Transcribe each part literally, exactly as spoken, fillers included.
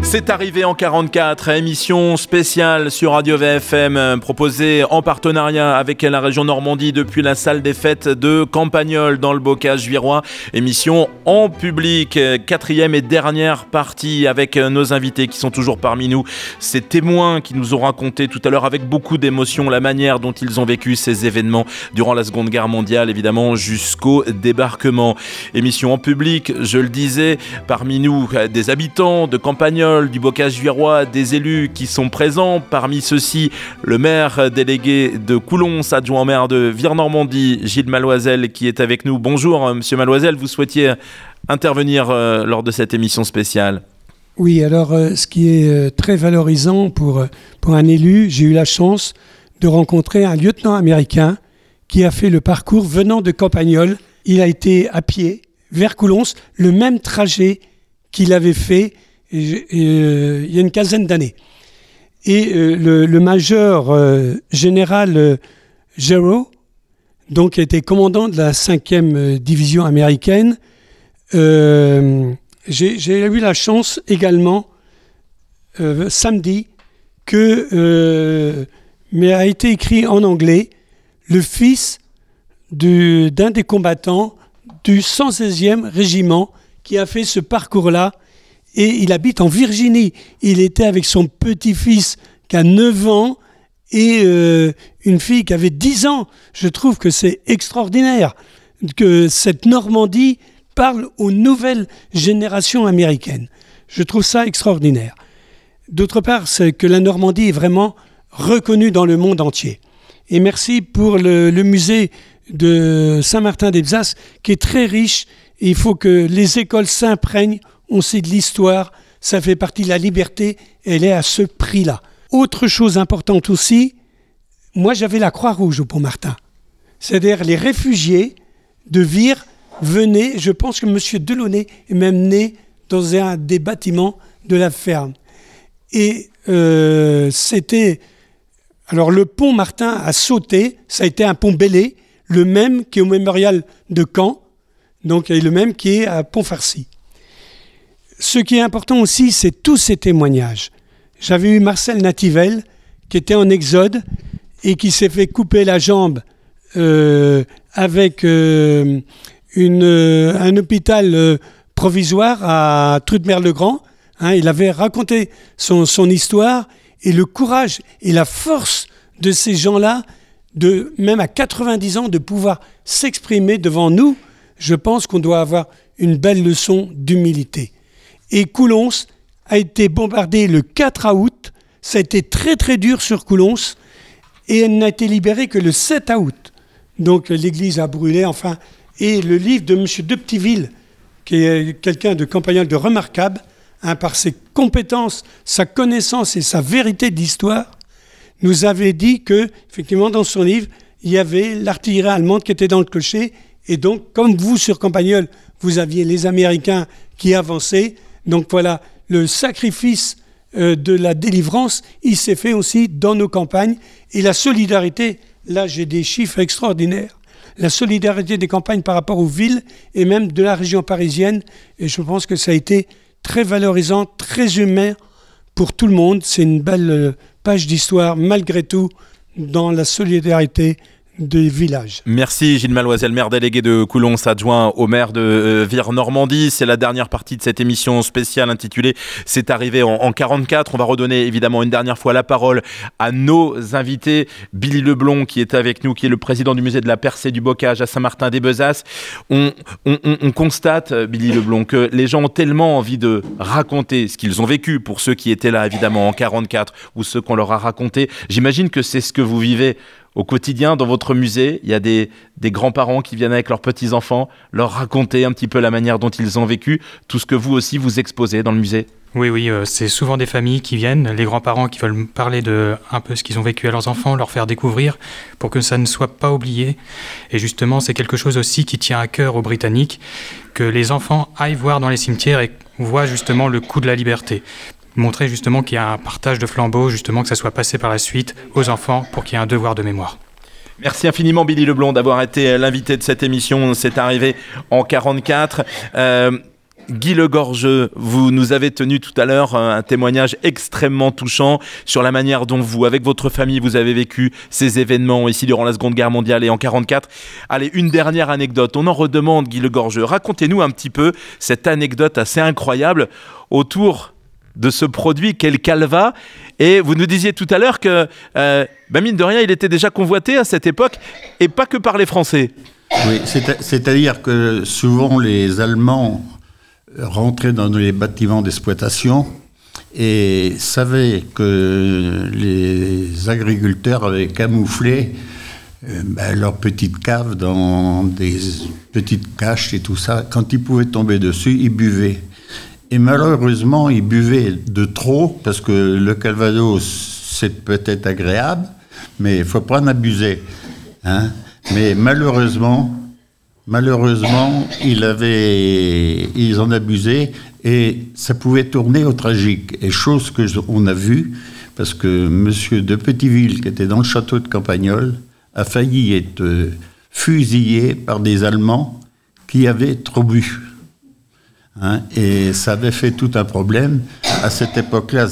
C'est arrivé en quarante-quatre, émission spéciale sur Radio V F M, proposée en partenariat avec la région Normandie depuis la salle des fêtes de Campagnole dans le Bocage juirois. Émission en public, quatrième et dernière partie avec nos invités qui sont toujours parmi nous. Ces témoins qui nous ont raconté tout à l'heure avec beaucoup d'émotion la manière dont ils ont vécu ces événements durant la Seconde Guerre mondiale, évidemment jusqu'au débarquement. Émission en public, je le disais, parmi nous des habitants de Campagnole, du Bocage juirois, des élus qui sont présents. Parmi ceux-ci, le maire délégué de Coulons, adjoint au maire de Vire-Normandie, Gilles Maloisel, qui est avec nous. Bonjour, monsieur Maloisel, vous souhaitiez intervenir euh, lors de cette émission spéciale. Oui, alors euh, ce qui est euh, très valorisant pour, pour un élu, j'ai eu la chance de rencontrer un lieutenant américain qui a fait le parcours venant de Campagnole. Il a été à pied vers Coulons, le même trajet qu'il avait fait Et, et, euh, il y a une quinzaine d'années. Et euh, le, le major euh, général euh, Gero, donc était commandant de la cinquième division américaine, euh, j'ai, j'ai eu la chance également euh, samedi que euh, mais a été écrit en anglais le fils du, d'un des combattants du cent seizième régiment qui a fait ce parcours-là. Et il habite en Virginie. Il était avec son petit-fils qui a neuf ans et euh, une fille qui avait dix ans. Je trouve que c'est extraordinaire que cette Normandie parle aux nouvelles générations américaines. Je trouve ça extraordinaire. D'autre part, c'est que la Normandie est vraiment reconnue dans le monde entier. Et merci pour le, le musée de Saint-Martin-d'Elsace qui est très riche. Et il faut que les écoles s'imprègnent. On sait de l'histoire, ça fait partie de la liberté, elle est à ce prix-là. Autre chose importante aussi, moi j'avais la Croix-Rouge au Pont-Martin. C'est-à-dire les réfugiés de Vire venaient, je pense que M. Delaunay est même né dans un des bâtiments de la ferme. Et euh, c'était... Alors le Pont-Martin a sauté, ça a été un pont Bellay, le même qui est au mémorial de Caen, donc et le même qui est à Pont-Farcy. Ce qui est important aussi, c'est tous ces témoignages. J'avais eu Marcel Nativelle, qui était en exode et qui s'est fait couper la jambe euh, avec euh, une, euh, un hôpital euh, provisoire à Trudemer-le-Grand. Hein, il avait raconté son, son histoire et le courage et la force de ces gens-là, de, même à quatre-vingt-dix ans, de pouvoir s'exprimer devant nous. Je pense qu'on doit avoir une belle leçon d'humilité. Et Coulons a été bombardée le quatre août. Ça a été très très dur sur Coulons et elle n'a été libérée que le sept août. Donc l'église a brûlé, enfin. Et le livre de M. Deptiville, qui est quelqu'un de Campagnole de remarquable, hein, par ses compétences, sa connaissance et sa vérité d'histoire, nous avait dit que, effectivement, dans son livre, il y avait l'artillerie allemande qui était dans le clocher. Et donc, comme vous sur Campagnole, vous aviez les Américains qui avançaient. Donc voilà, le sacrifice euh, de la délivrance, il s'est fait aussi dans nos campagnes. Et la solidarité, là j'ai des chiffres extraordinaires, la solidarité des campagnes par rapport aux villes et même de la région parisienne. Et je pense que ça a été très valorisant, très humain pour tout le monde. C'est une belle euh, page d'histoire, malgré tout, dans la solidarité des villages. Merci Gilles Maloisel, maire délégué de Coulons, adjoint au maire de euh, Vire-Normandie. C'est la dernière partie de cette émission spéciale intitulée « C'est arrivé en, en quarante-quatre ». On va redonner évidemment une dernière fois la parole à nos invités. Billy Leblond qui est avec nous, qui est le président du musée de la Percée du Bocage à Saint-Martin-des-Besaces. On, on, on, on constate, Billy Leblond, que les gens ont tellement envie de raconter ce qu'ils ont vécu, pour ceux qui étaient là évidemment en quarante-quatre ou ceux qu'on leur a raconté. J'imagine que c'est ce que vous vivez au quotidien, dans votre musée. Il y a des, des grands-parents qui viennent avec leurs petits-enfants leur raconter un petit peu la manière dont ils ont vécu, tout ce que vous aussi vous exposez dans le musée. Oui, oui, euh, c'est souvent des familles qui viennent, les grands-parents qui veulent parler de un peu ce qu'ils ont vécu à leurs enfants, leur faire découvrir pour que ça ne soit pas oublié. Et justement, c'est quelque chose aussi qui tient à cœur aux Britanniques, que les enfants aillent voir dans les cimetières et voient justement le coût de la liberté. Montrer justement qu'il y a un partage de flambeaux, justement que ça soit passé par la suite aux enfants pour qu'il y ait un devoir de mémoire. Merci infiniment Billy Leblond d'avoir été l'invité de cette émission. C'est arrivé en quarante-quatre. Euh, Guy Le Gorgeux, vous nous avez tenu tout à l'heure un témoignage extrêmement touchant sur la manière dont vous, avec votre famille, vous avez vécu ces événements ici durant la Seconde Guerre mondiale et en quarante-quatre. Allez, une dernière anecdote. On en redemande, Guy Le Gorgeux. Racontez-nous un petit peu cette anecdote assez incroyable autour de ce produit qu'est le Calva. Et vous nous disiez tout à l'heure que, euh, ben mine de rien, il était déjà convoité à cette époque, et pas que par les Français. Oui, c'est, c'est-à-dire que souvent les Allemands rentraient dans les bâtiments d'exploitation et savaient que les agriculteurs avaient camouflé euh, ben, leurs petites caves dans des petites caches et tout ça. Quand ils pouvaient tomber dessus, ils buvaient. Et malheureusement, ils buvaient de trop, parce que le Calvados, c'est peut-être agréable, mais il ne faut pas en abuser. Hein. Mais malheureusement, malheureusement, il avait, ils en abusaient, et ça pouvait tourner au tragique. Et chose que je, on a vue, parce que M. de Petiteville, qui était dans le château de Campagnol, a failli être fusillé par des Allemands qui avaient trop bu. Hein, et ça avait fait tout un problème. À cette époque-là,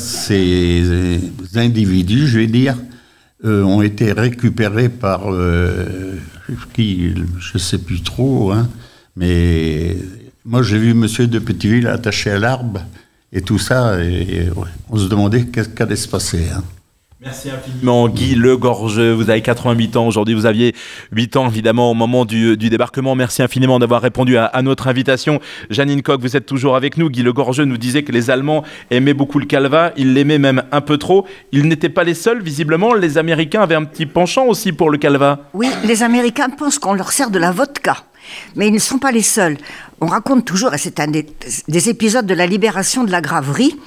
ces individus, je vais dire, euh, ont été récupérés par euh, qui, je ne sais plus trop, hein, mais moi j'ai vu Monsieur de Petiteville attaché à l'arbre et tout ça, et, et ouais, on se demandait qu'est-ce qui allait se passer. Hein. Merci infiniment Guy Le Gorgeux, vous avez quatre-vingt-huit ans aujourd'hui, vous aviez huit ans évidemment au moment du, du débarquement. Merci infiniment d'avoir répondu à, à notre invitation. Janine Koch, vous êtes toujours avec nous. Guy Le Gorgeux nous disait que les Allemands aimaient beaucoup le Calva, ils l'aimaient même un peu trop. Ils n'étaient pas les seuls, visiblement, les Américains avaient un petit penchant aussi pour le Calva. Oui, les Américains pensent qu'on leur sert de la vodka. Mais ils ne sont pas les seuls. On raconte toujours, et c'est un des, des épisodes de la libération de la Graverie.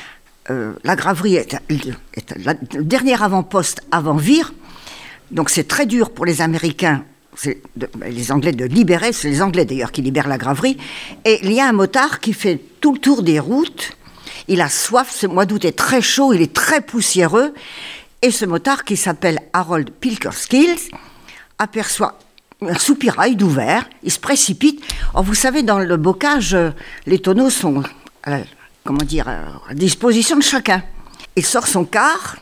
Euh, la Graverie est, est la, le dernier avant-poste avant Vire, donc c'est très dur pour les Américains, c'est de, les Anglais de libérer, c'est les Anglais d'ailleurs qui libèrent la Graverie, et il y a un motard qui fait tout le tour des routes, il a soif, ce mois d'août est très chaud, il est très poussiéreux, et ce motard qui s'appelle Harold Pilkerskills aperçoit un soupirail d'ouvert, il se précipite. Or, vous savez, dans le bocage, les tonneaux sont... Euh, comment dire, à disposition de chacun. Il sort son quart,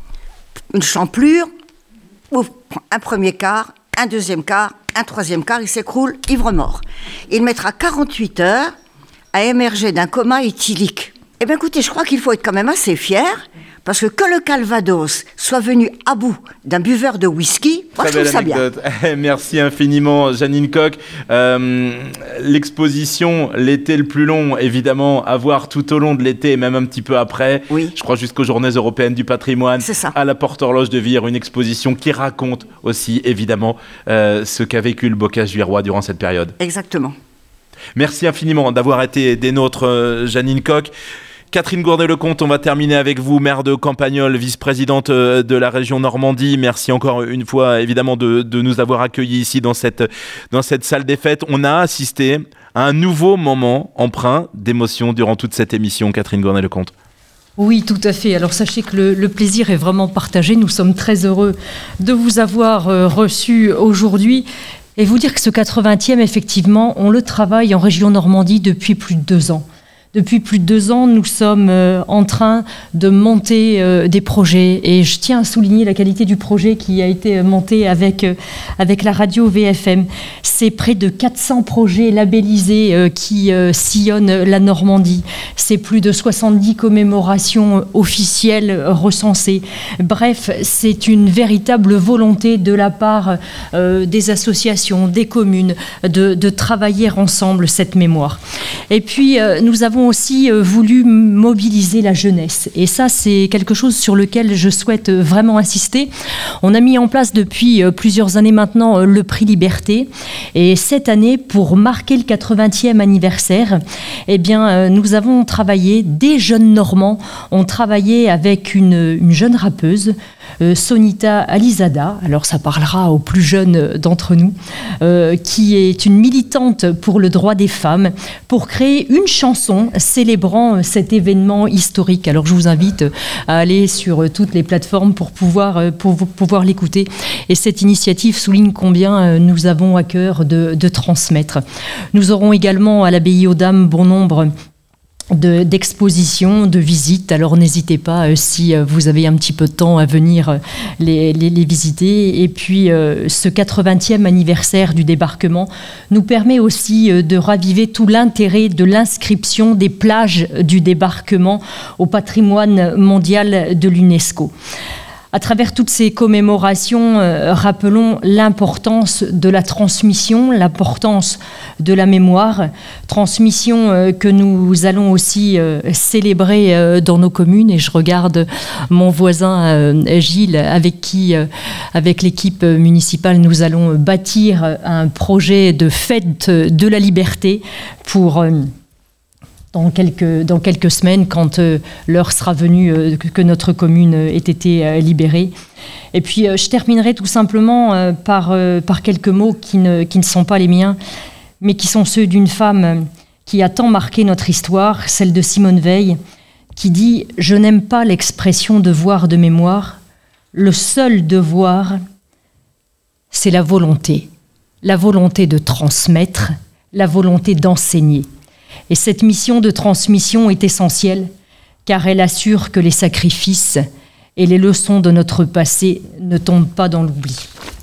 une champlure, ouvre un premier quart, un deuxième quart, un troisième quart, il s'écroule, ivre-mort. Il mettra quarante-huit heures à émerger d'un coma éthylique. Eh bien écoutez, je crois qu'il faut être quand même assez fier, parce que que le Calvados soit venu à bout d'un buveur de whisky, moi je trouve ça bien. Merci infiniment Janine Koch. Euh, l'exposition, l'été le plus long, évidemment, à voir tout au long de l'été et même un petit peu après. Oui. Je crois jusqu'aux Journées européennes du patrimoine. C'est ça. À la Porte-Horloge de Vire, une exposition qui raconte aussi, évidemment, euh, ce qu'a vécu le bocage virois durant cette période. Exactement. Merci infiniment d'avoir été des nôtres, euh, Janine Koch. Catherine Gourdet-Lecomte, on va terminer avec vous, maire de Campagnol, vice-présidente de la région Normandie. Merci encore une fois, évidemment, de, de nous avoir accueillis ici dans cette, dans cette salle des fêtes. On a assisté à un nouveau moment empreint d'émotion durant toute cette émission, Catherine Gourdet-Lecomte. Oui, tout à fait. Alors sachez que le, le plaisir est vraiment partagé. Nous sommes très heureux de vous avoir euh, reçus aujourd'hui. Et vous dire que ce quatre-vingtième, effectivement, on le travaille en région Normandie depuis plus de deux ans. Depuis plus de deux ans, nous sommes euh, en train de monter euh, des projets et je tiens à souligner la qualité du projet qui a été monté avec, euh, avec la radio V F M. C'est près de quatre cents projets labellisés euh, qui euh, sillonnent la Normandie. C'est plus de soixante-dix commémorations officielles recensées. Bref, c'est une véritable volonté de la part euh, des associations, des communes, de, de travailler ensemble cette mémoire. Et puis, euh, nous avons aussi euh, voulu mobiliser la jeunesse. Et ça, c'est quelque chose sur lequel je souhaite euh, vraiment insister. On a mis en place depuis euh, plusieurs années maintenant euh, le prix Liberté. Et cette année, pour marquer le quatre-vingtième anniversaire, eh bien, euh, nous avons travaillé, des jeunes Normands ont travaillé avec une, une jeune rappeuse, euh, Sonita Alizada, alors ça parlera aux plus jeunes d'entre nous, euh, qui est une militante pour le droit des femmes, pour créer une chanson célébrant cet événement historique. Alors je vous invite à aller sur toutes les plateformes pour pouvoir, pour pouvoir l'écouter. Et cette initiative souligne combien nous avons à cœur de, de transmettre. Nous aurons également à l'abbaye aux Dames bon nombre De, d'expositions, de visites. Alors n'hésitez pas, euh, si euh, vous avez un petit peu de temps, à venir euh, les, les, les visiter. Et puis euh, ce quatre-vingtième anniversaire du débarquement nous permet aussi euh, de raviver tout l'intérêt de l'inscription des plages du débarquement au patrimoine mondial de l'UNESCO. À travers toutes ces commémorations, euh, rappelons l'importance de la transmission, l'importance de la mémoire, transmission euh, que nous allons aussi euh, célébrer euh, dans nos communes. Et je regarde mon voisin euh, Gilles, avec qui, euh, avec l'équipe municipale, nous allons bâtir un projet de fête de la liberté pour... Euh, Dans quelques, dans quelques semaines, quand euh, l'heure sera venue euh, que, que notre commune ait été euh, libérée. Et puis, euh, je terminerai tout simplement euh, par, euh, par quelques mots qui ne, qui ne sont pas les miens, mais qui sont ceux d'une femme qui a tant marqué notre histoire, celle de Simone Veil, qui dit « Je n'aime pas l'expression devoir de mémoire. Le seul devoir, c'est la volonté. La volonté de transmettre, la volonté d'enseigner. » Et cette mission de transmission est essentielle, car elle assure que les sacrifices et les leçons de notre passé ne tombent pas dans l'oubli.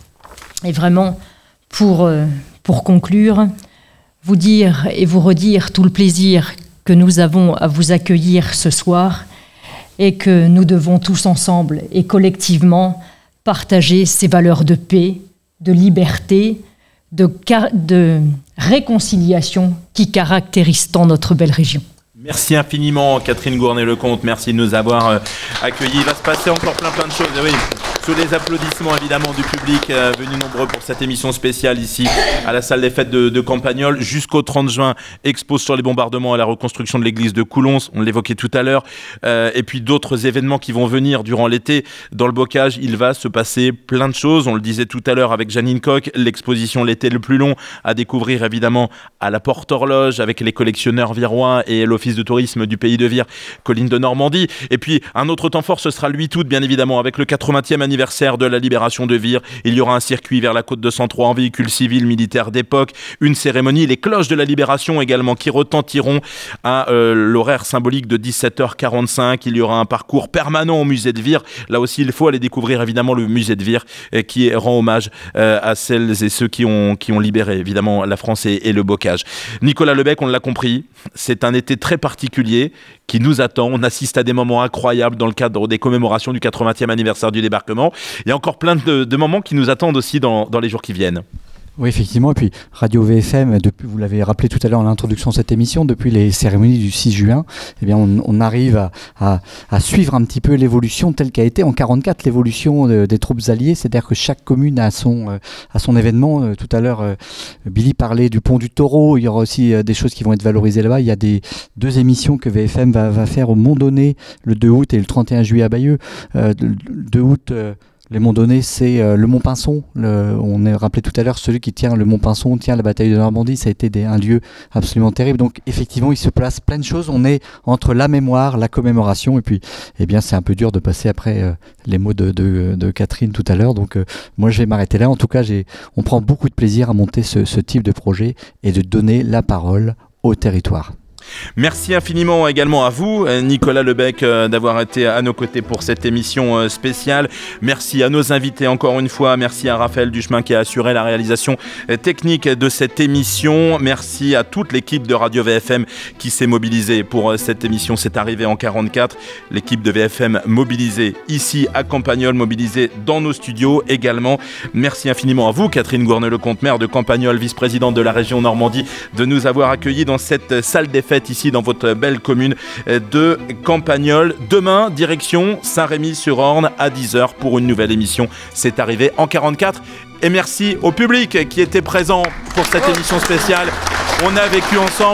Et vraiment, pour, pour conclure, vous dire et vous redire tout le plaisir que nous avons à vous accueillir ce soir, et que nous devons tous ensemble et collectivement partager ces valeurs de paix, de liberté, de, de réconciliation qui caractérisent tant notre belle région. Merci infiniment Catherine Gournay-Lecomte, merci de nous avoir euh, accueillis. Il va se passer encore plein plein de choses. Oui, sous les applaudissements évidemment du public euh, venu nombreux pour cette émission spéciale ici à la salle des fêtes de, de Campagnol. Jusqu'au trente juin, expo sur les bombardements et la reconstruction de l'église de Coulons, on l'évoquait tout à l'heure, euh, et puis d'autres événements qui vont venir durant l'été. Dans le bocage, il va se passer plein de choses. On le disait tout à l'heure avec Janine Koch, l'exposition L'été le plus long à découvrir évidemment à la Porte Horloge avec les collectionneurs virois et l'office de tourisme du pays de Vire, Collines de Normandie. Et puis un autre temps fort, ce sera le huit août bien évidemment avec le quatre-vingtième anniversaire de la libération de Vire. Il y aura un circuit vers la côte de cent trois en véhicule civil militaire d'époque, une cérémonie, les cloches de la libération également qui retentiront à euh, l'horaire symbolique de dix-sept heures quarante-cinq. Il y aura un parcours permanent au musée de Vire. Là aussi il faut aller découvrir évidemment le musée de Vire euh, qui rend hommage euh, à celles et ceux qui ont, qui ont libéré évidemment la France et, et le bocage. Nicolas Lebec, on l'a compris, c'est un été très particulier qui nous attend. On assiste à des moments incroyables dans le cadre des commémorations du quatre-vingtième anniversaire du débarquement. Il y a encore plein de, de moments qui nous attendent aussi dans, dans les jours qui viennent. Oui, effectivement. Et puis, Radio V F M, depuis, vous l'avez rappelé tout à l'heure en introduction de cette émission, depuis les cérémonies du six juin, eh bien, on, on arrive à, à, à suivre un petit peu l'évolution telle qu'a été en quarante-quatre, l'évolution de, des troupes alliées. C'est-à-dire que chaque commune a son, euh, a son événement. Euh, tout à l'heure, euh, Billy parlait du pont du Taureau. Il y aura aussi euh, des choses qui vont être valorisées là-bas. Il y a des deux émissions que V F M va, va faire au Mont-Donné le deux août et le trente et un juillet à Bayeux. Euh, le deux août... Euh, Les Monts-Donnés, c'est euh, le Mont-Pinçon. Le, on a rappelé tout à l'heure, celui qui tient le Mont-Pinçon tient la bataille de Normandie. Ça a été des, un lieu absolument terrible. Donc, effectivement, il se place plein de choses. On est entre la mémoire, la commémoration. Et puis, eh bien, c'est un peu dur de passer après euh, les mots de, de, de Catherine tout à l'heure. Donc, euh, moi, je vais m'arrêter là. En tout cas, j'ai, on prend beaucoup de plaisir à monter ce, ce type de projet et de donner la parole au territoire. Merci infiniment également à vous, Nicolas Lebec, d'avoir été à nos côtés pour cette émission spéciale. Merci à nos invités encore une fois. Merci à Raphaël Duchemin qui a assuré la réalisation technique de cette émission. Merci à toute l'équipe de Radio V F M qui s'est mobilisée pour cette émission. C'est arrivé en quarante-quatre. L'équipe de V F M mobilisée ici à Campagnol, mobilisée dans nos studios également. Merci infiniment à vous, Catherine Gournay-Lecomte, maire de Campagnol, vice-présidente de la région Normandie, de nous avoir accueillis dans cette salle des fêtes ici dans votre belle commune de Campagnol. Demain, direction Saint-Rémy-sur-Orne à dix heures pour une nouvelle émission. C'est arrivé en quarante-quatre. Et merci au public qui était présent pour cette émission spéciale. On a vécu ensemble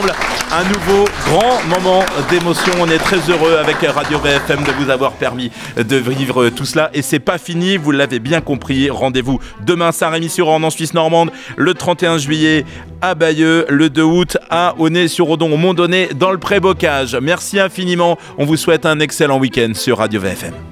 un nouveau grand moment d'émotion. On est très heureux avec Radio V F M de vous avoir permis de vivre tout cela. Et c'est pas fini, vous l'avez bien compris. Rendez-vous demain Saint-Rémy-sur-Orne en Suisse normande, le trente et un juillet à Bayeux, le deux août à Aunay-sur-Odon, au Mont-Donné, dans le Pré-Bocage. Merci infiniment. On vous souhaite un excellent week-end sur Radio V F M.